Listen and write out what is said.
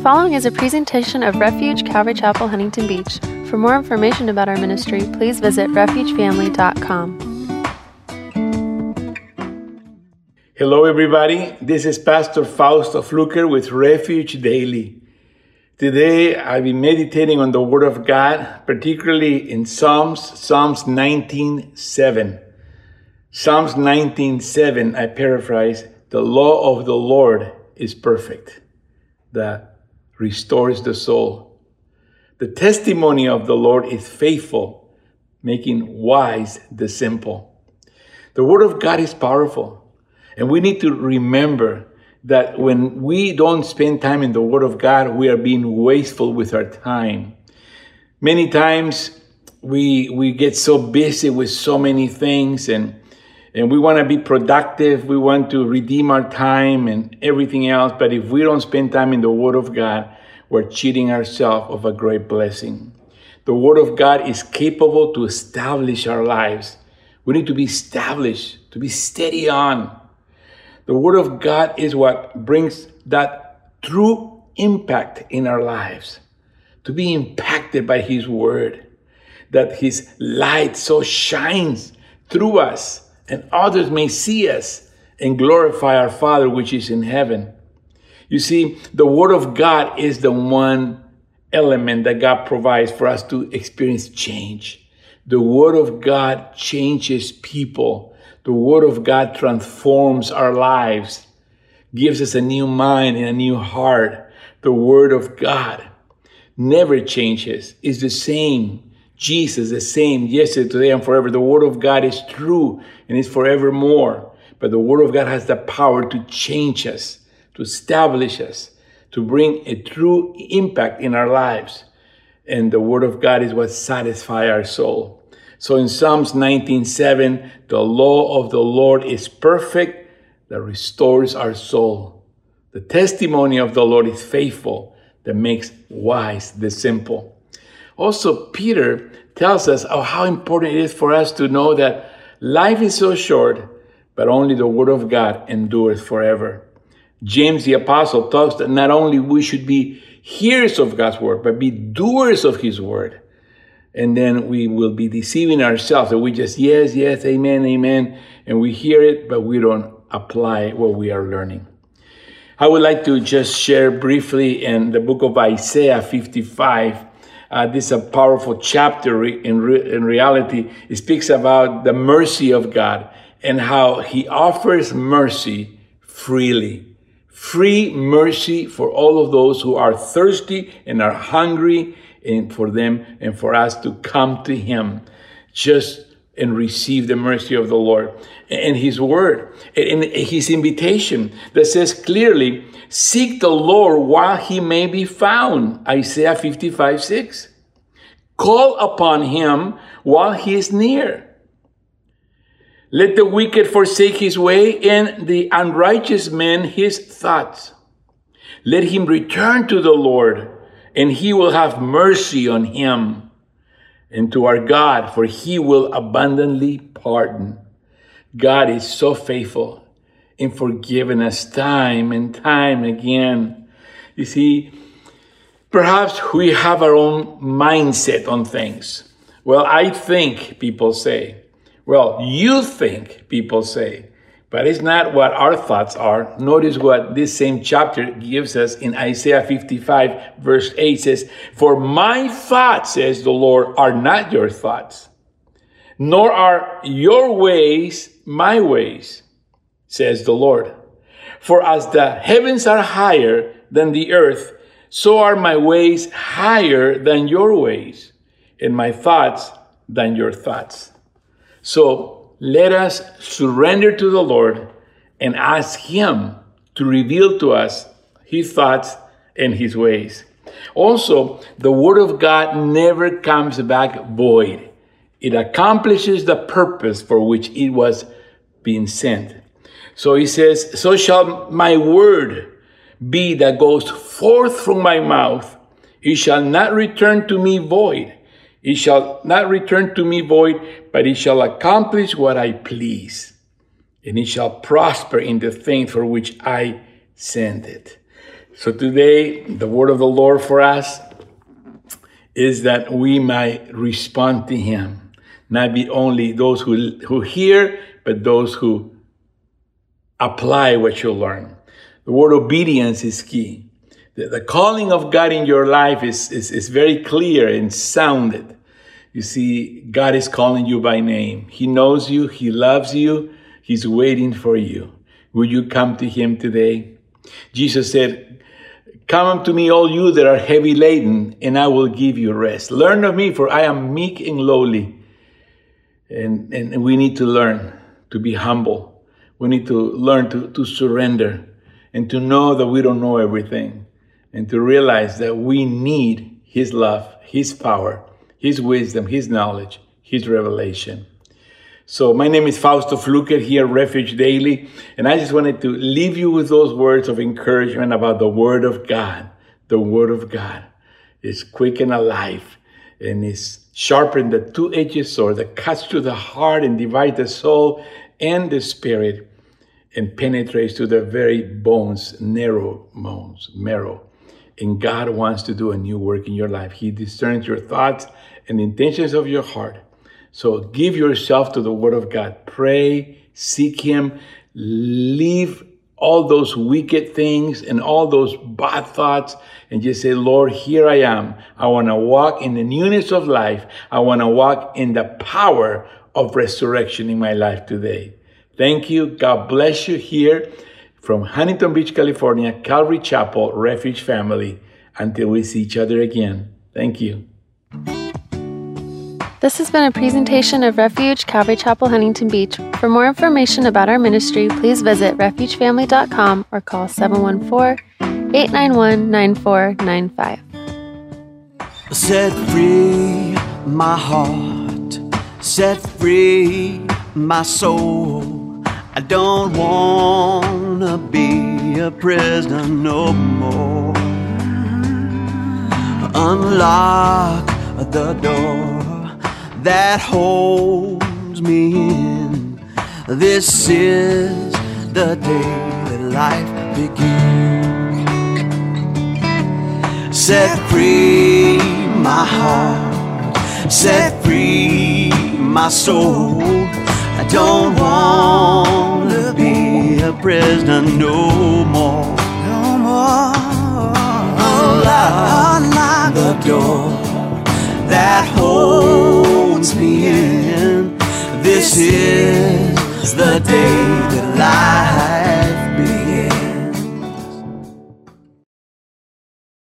following is a presentation of Refuge Calvary Chapel, Huntington Beach. For more information about our ministry, please visit refugefamily.com. Hello, everybody. This is Pastor Fausto Fluker with Refuge Daily. Today, I'll be meditating on the Word of God, particularly in Psalms 19:7. Psalms 19:7, I paraphrase, the law of the Lord is perfect, that restores the soul. The testimony of the Lord is faithful, making wise the simple. The Word of God is powerful, and we need to remember that when we don't spend time in the Word of God, we are being wasteful with our time. Many times we get so busy with so many things and we want to be productive. We want to redeem our time and everything else. But if we don't spend time in the Word of God, we're cheating ourselves of a great blessing. The Word of God is capable to establish our lives. We need to be established, to be steady on. The Word of God is what brings that true impact in our lives. To be impacted by His Word. That His light so shines through us and others may see us and glorify our Father which is in heaven. You see, the Word of God is the one element that God provides for us to experience change. The Word of God changes people. The Word of God transforms our lives, gives us a new mind and a new heart. The Word of God never changes. It's the same. Jesus, the same yesterday, today, and forever. The Word of God is true and is forevermore. But the Word of God has the power to change us, to establish us, to bring a true impact in our lives. And the Word of God is what satisfies our soul. So in Psalms 19:7, the law of the Lord is perfect, that restores our soul. The testimony of the Lord is faithful, that makes wise the simple. Also, Peter tells us how important it is for us to know that life is so short, but only the Word of God endures forever. James the Apostle talks that not only we should be hearers of God's Word, but be doers of His Word. And then we will be deceiving ourselves that we just, yes, amen, amen. And we hear it, but we don't apply what we are learning. I would like to just share briefly in the book of Isaiah 55. This is a powerful chapter. In reality, it speaks about the mercy of God and how He offers mercy freely. Free mercy for all of those who are thirsty and are hungry, and for them and for us to come to Him and receive the mercy of the Lord. And His Word, and His invitation that says clearly, seek the Lord while He may be found. Isaiah 55:6. Call upon Him while He is near. Let the wicked forsake his way and the unrighteous man his thoughts. Let him return to the Lord, and He will have mercy on him, and to our God, for He will abundantly pardon. God is so faithful in forgiving us time and time again. You see, perhaps we have our own mindset on things. Well, I think, people say. Well, you think, people say. But it's not what our thoughts are. Notice what this same chapter gives us in Isaiah 55, verse 8 says, for my thoughts, says the Lord, are not your thoughts, nor are your ways my ways, says the Lord. For as the heavens are higher than the earth, so are my ways higher than your ways, and my thoughts than your thoughts. So let us surrender to the Lord and ask Him to reveal to us His thoughts and His ways. Also, the Word of God never comes back void. It accomplishes the purpose for which it was being sent. So He says, so shall my word be that goes forth from my mouth. It shall not return to me void. It shall not return to me void, but it shall accomplish what I please. And it shall prosper in the thing for which I send it. So today, the word of the Lord for us is that we might respond to him. Not be only those who hear, but those who apply what you learn. The word obedience is key. The calling of God in your life is very clear and sounded. You see, God is calling you by name. He knows you. He loves you. He's waiting for you. Will you come to him today? Jesus said, "Come unto me, all you that are heavy laden, and I will give you rest. Learn of me, for I am meek and lowly." And we need to learn to be humble. We need to learn to surrender and to know that we don't know everything, and to realize that we need his love, his power, his wisdom, his knowledge, his revelation. So my name is Fausto Fluker here at Refuge Daily, and I just wanted to leave you with those words of encouragement about the Word of God. The Word of God is quick and alive, and is sharper than the two-edged sword that cuts through the heart and divides the soul and the spirit, and penetrates to the very bones, marrow. And God wants to do a new work in your life. He discerns your thoughts and intentions of your heart. So give yourself to the Word of God. Pray, seek him, leave all those wicked things and all those bad thoughts, and just say, "Lord, here I am. I want to walk in the newness of life. I want to walk in the power of resurrection in my life today." Thank you. God bless you here from Huntington Beach, California, Calvary Chapel, Refuge Family. Until we see each other again. Thank you. This has been a presentation of Refuge Calvary Chapel, Huntington Beach. For more information about our ministry, please visit refugefamily.com or call 714-891-9495. Set free my heart, set free my soul. I don't wanna be a prisoner no more. Unlock the door that holds me in. This is the day that life begins. Set free my heart, set free my soul. I don't wanna be a prisoner no more. No more. Unlock the door that holds me in. This is the day